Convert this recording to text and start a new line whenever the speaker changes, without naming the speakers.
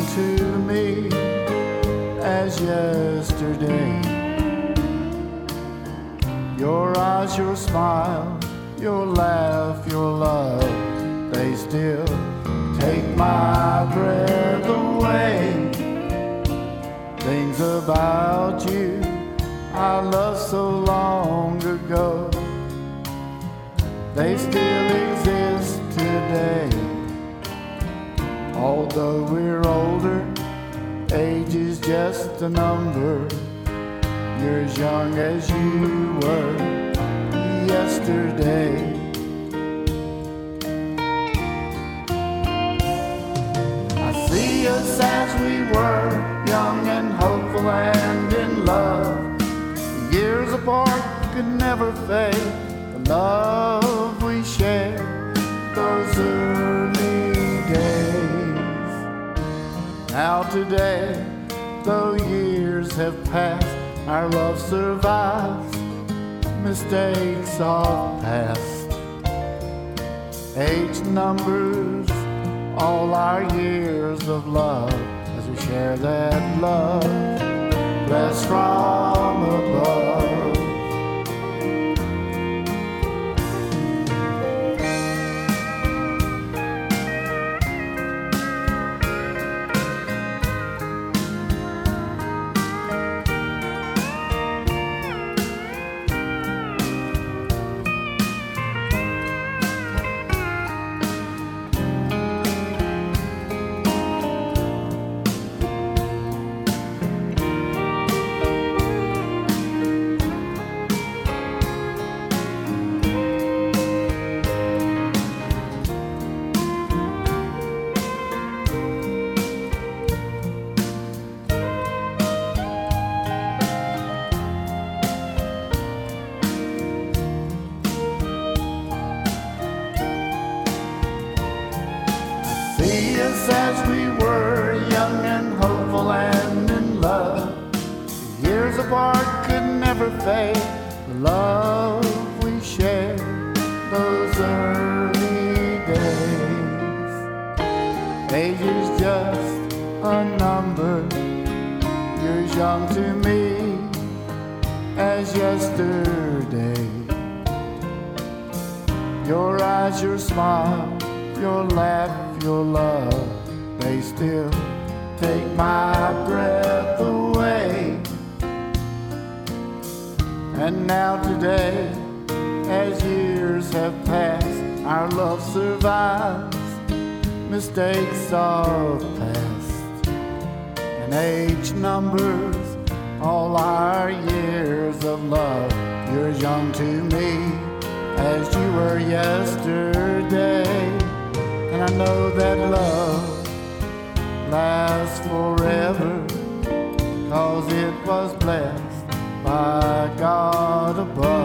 to me as yesterday. Your eyes, your smile, your laugh, your love, they still take my breath away. Things about you I loved so long ago, they still exist today. Although we're older, age is just a number. You're as young as you were yesterday. I see us as we were, young and hopeful and in love. Years apart could never fade. The love we shared those early days. Now today, though years have passed, our love survives mistakes of past. Age numbers all our years of love as we share that love blessed from above. See us as we were, young and hopeful and in love. Years apart could never fade. The love we shared those early days. Age is just a number. You're as young to me as yesterday. Your eyes, your smile, your laugh, your love, they still take my breath away. And now today, as years have passed, our love survives mistakes of past. And age numbers all our years of love. You're as young to me as you were yesterday. And I know that love lasts forever, 'cause it was blessed by God above.